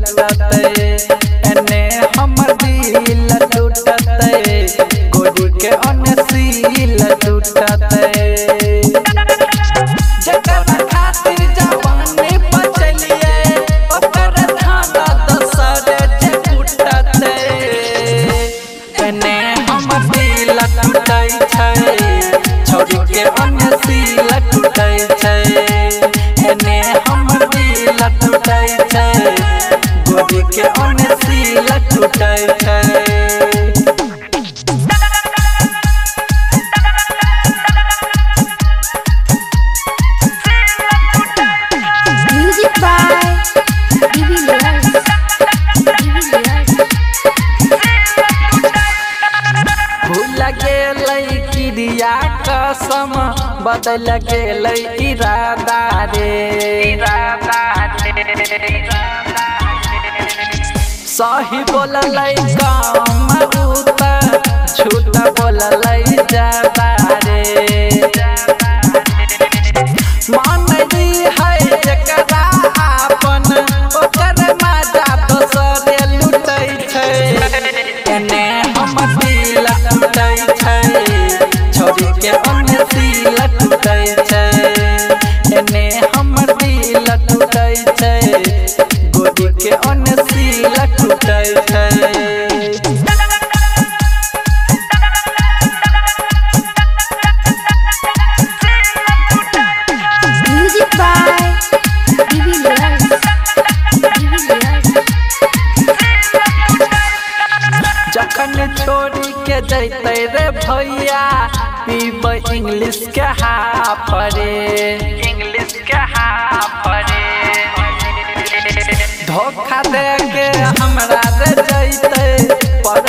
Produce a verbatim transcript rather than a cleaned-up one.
टूटते एने हमर दिल टूटते गोरी के अनसील टूटते जकर खातिर जवानी बचलिए ओकर धागा दसरे जे टूटते एने हमर दिल टूटै छै छोड़ी के अनसील टूटै छै एने हमर दिल टूटै छै गोरी के अनसील टूटै छै। क्रिया कसम बदल गेलै इरादा रे सही बोललै काम उत झूठ बोललै ज्यादा रे मानली है जकरा आपन ओकर मजा दोसरे लुटै छै एने हमर दिल टूटै छै छोड़ी के अनसील टूटै छै एने हमर दिल टूटै छै गोरी के अनसील टूटै छै। जखन छोड़ी के जैते रे भैया पीब इंग्लिश के हाफरे इंग्लिश के हाफरे धोखा दे के हमरा रे जैते